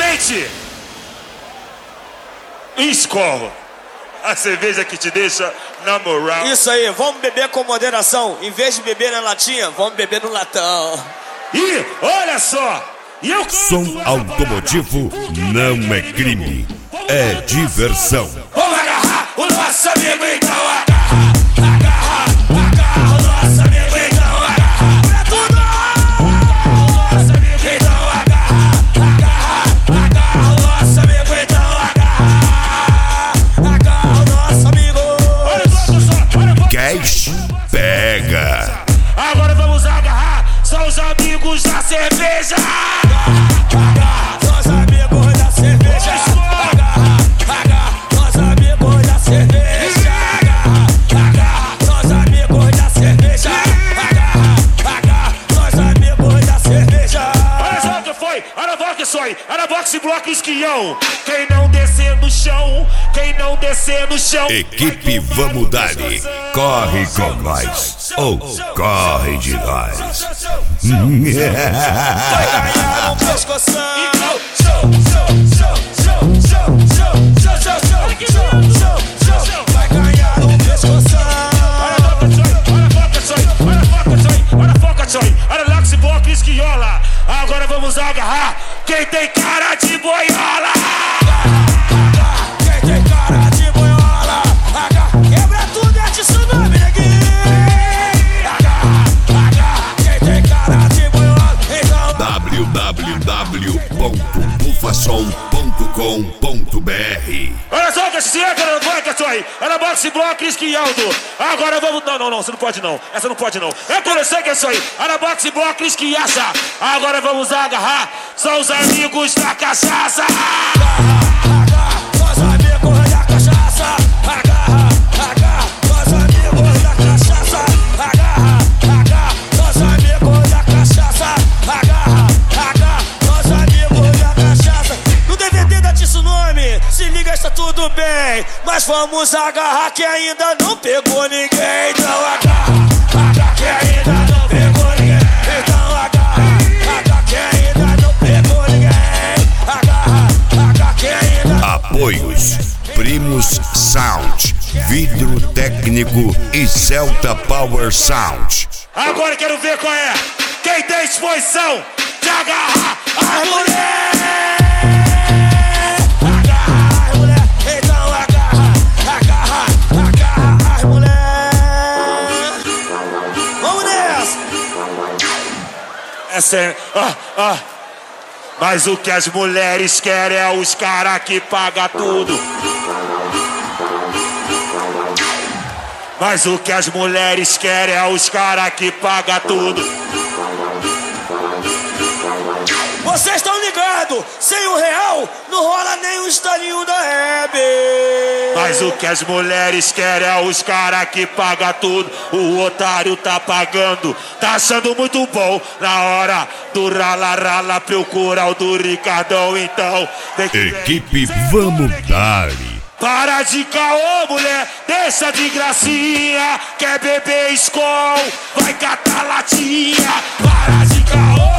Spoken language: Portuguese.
Gente, Skol, a cerveja que te deixa na moral. Isso aí, vamos beber com moderação. Em vez de beber na latinha, vamos beber no latão. E olha só, som automotivo não é crime, é diversão. Vamos agarrar o nosso amigo, então agarra o nosso amigo, então agarra pra tudo. O nosso amigo, então agarra o nosso amigo, então agarra o nosso amigo. Olha Cash pega. Agora vamos agarrar, são os amigos da cerveja. São os amigos da cerveja. São os amigos da cerveja. São os amigos da cerveja. São os amigos da cerveja. Olha só o que foi, olha só o que foi. Olha boxe, bloco, esquião. Quem não descer no chão, quem não descer no chão. Equipe Vamos Dali, corre com nós ou corre de nós. Vai ganhar um pescoção. Vai ganhar um pescoção. Olha a foca, tchoi. Olha Lax, bloco, esquiola. Agora vamos agarrar quem tem cara de boiola. Quem tem cara de boiola. Quebra tudo, é tsunami, neguinho. Quem tem cara de boiola. Então www.bufasom.com.br. Olha só que esse entra na boca, tchoi. Olha boxe, bloco, esquialdo. Agora vamos... Não, você não pode não. Essa não pode não. É por isso que é isso aí. Olha boxe, bloco, esquiaça. Agora vamos agarrar. São os amigos da cachaça. Os amigos da cachaça. Agarra, os amigos da cachaça. Agarra, os amigos da cachaça. Agarra, os amigos da cachaça. No DVD da Tsunami, se liga, está tudo bem. Mas vamos agarrar que ainda não pegou ninguém. Então agarra que ainda não pegou ninguém. Então agarra que ainda não pegou ninguém. Agarra que ainda. Apoios Primus Sound, Vidro Técnico e Celta Power Sound. Agora eu quero ver qual é. Quem tem disposição de agarrar as mulheres. Agarra as mulheres. Então agarra as mulheres. Vamos nessa. Essa é... Mas o que as mulheres querem é os caras que pagam tudo. Mas o que as mulheres querem é os caras que pagam tudo. Vocês estão ligados? Sem R$1 não rola nem um estalinho da Hebe. Mas o que as mulheres querem é os caras que pagam tudo. O otário tá pagando, tá achando muito bom. Na hora do rala-rala, procura o do Ricardão, então. Equipe Vamos Dali. Para de caô, mulher, deixa de gracinha. Quer beber Skol, vai catar latinha. Para de caô.